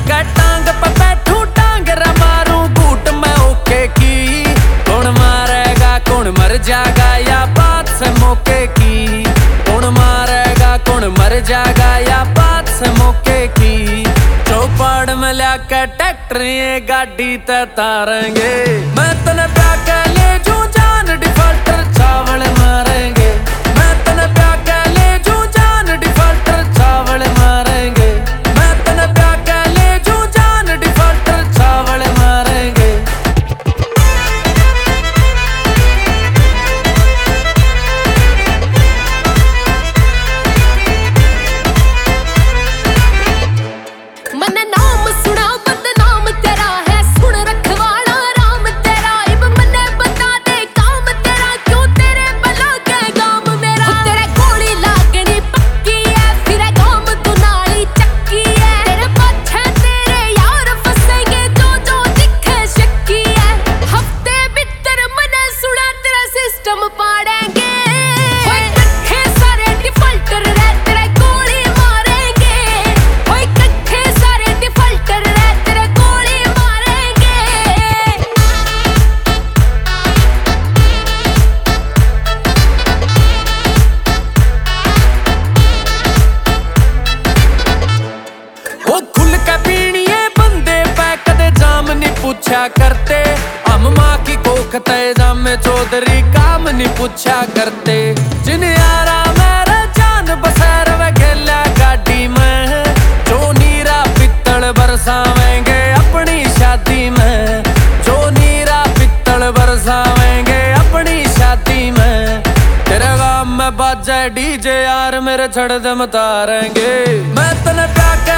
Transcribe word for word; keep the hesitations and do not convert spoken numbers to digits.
लैके टांग पे बैठू टांग रे मारू घूट मैं ओके की। कौन मारेगा कौन मर जाएगा या बात से मौके की। कौन मारेगा कौन मर जाएगा या बात से मौके की। चौपाड़ में लैके ट्रैक्टर ये गाड़ी ते तारेंगे। मैं तने प्या के ले जू जान डिफॉल्टर चावल मारेंगे। मैं तने प्या के ले जू जान डिफॉल्टर चावल मारेंगे। मैं तने प्या के ले जू जान डिफॉल्टर चावल मारेंगे। मैंने नाम सुना बदनाम तेरा है, सुन रखवाड़ा राम तेरा। इब मन्ने बता दे काम तेरा, क्यों तेरे बला के गाम मेरा। तेरे गोली लागनी पक्की है, फिर गाम तू नाली चक्की है। तेरे पाछे तेरे यार फसेंगे, जो जो दिखे शक्की है। हफ्ते भीतर मने सुना तेरा सिस्टम पाड़ेंगे। सारे डिफॉल्टर रे तेरे गोली मारेंगे। सारे डिफॉल्टर रे तेरे गोली मारेंगे। वो खुल के पीणिए बंदे पे कदे जाम नहीं पूछा करते। हम माँ की कोख तय जाम चौधरी काम नहीं पूछा करते। जिन यारा मेरा जान बसैर वे खेला गाड़ी में। जो नीरा पित्तल बरसावेंगे अपनी शादी में। जो नीरा पित्तल बरसावेंगे अपनी शादी में। तेरे गाँव में बाजे डीजे यार मेरे छड़ दम तारेंगे। मैं तने प्या के